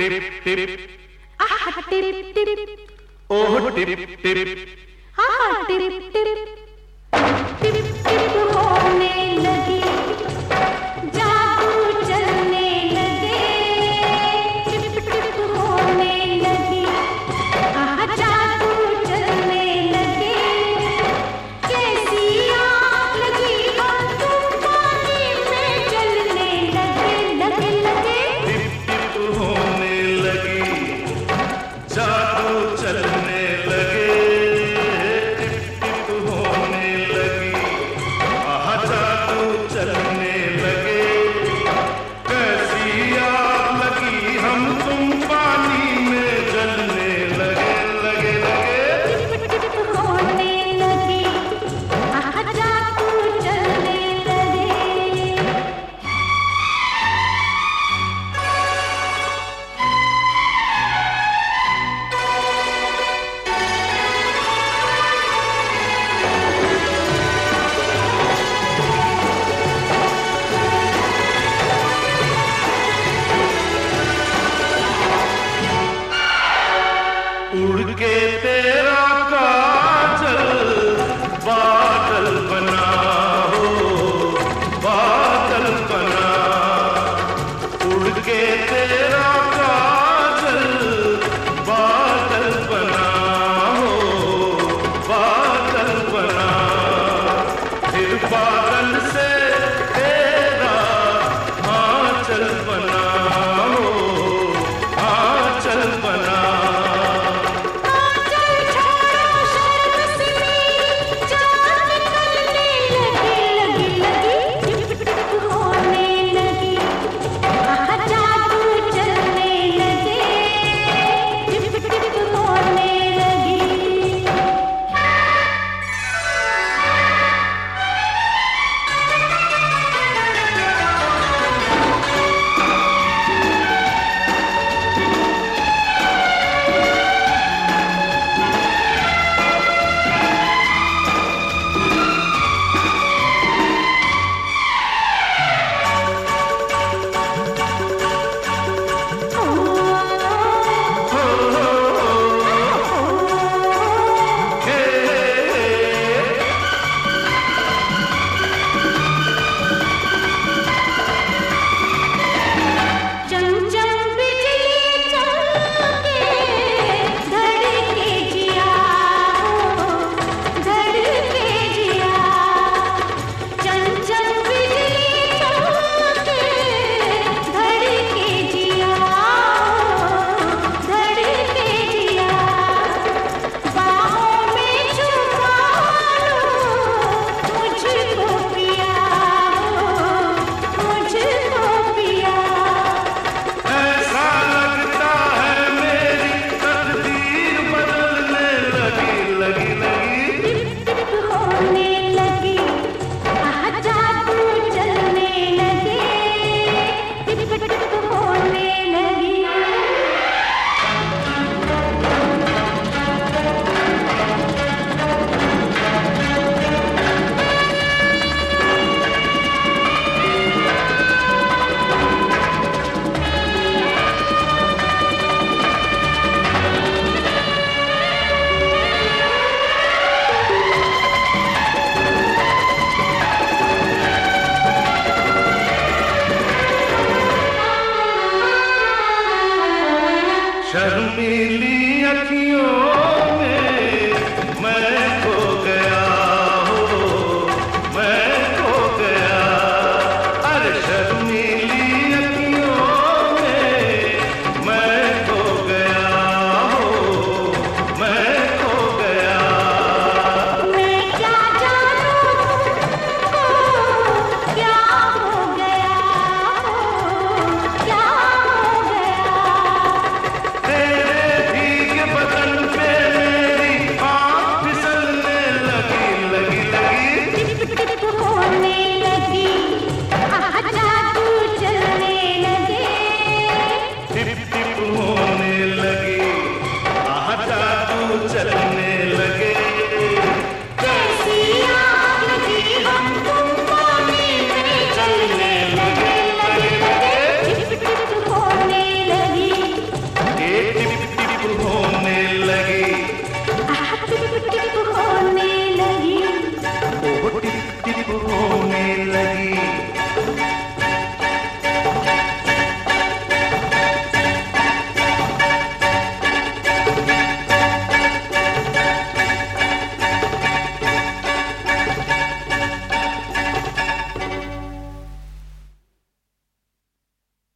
आहा टिप टिप ओह टिप टिप आहा टिप टिप टिप टिप होने लगी जादू चलने लगे टिप टिप होने लगी आहा जादू चलने लगे कैसी आग लगी हम तुम पानी में चलने लगे लगे लगे टिप टिप होने लगी जादू चलने लगे टिप टिप होने लगी आहा जादू चलने लगे कैसी आग लगी हम तुम पानी में जलने लगे लगे लगे टिप टिप होने लगी आहा जादू चलने लगे उड़ के तेरा काजल बादल बना हो बादल बना उड़ के तेरा काजल बादल बना हो बादल बना फिर बादल से तेरा आंचल बना हो आंचल बना आंचल छोड़ो शर्म से मेरी जान निकलने लगी लगी लगी टिप टिप होने लगी आहा जादू चलने लगे टिप टिप होने लगी चमचम बिजली चमके धड़के जिया हो धड़के जिया चमचम बिजली चमके धड़के जिया हो धड़के जिया बाहों में छुपा लो मुझको पिया हो मुझको पिया ऐसा लगता है मेरी तकदीर बदलने लगी लगी लगी टिप टिप होने लगी आहा जादू चलने लगे टिप टिप होने लगी शर्मीली अखियों में मैं खो गया हो मैं खो गया अरे शर्मीली अखियों में मैं खो गया हो मैं खो गया मैं क्या जानूं तुमको क्या हो गया हो क्या हो गया तेरे भीगे बदन पे मेरी आँख फिसलने लगी लगी लगी टिप टिप होने लगी आहा जादू चलने लगे टिप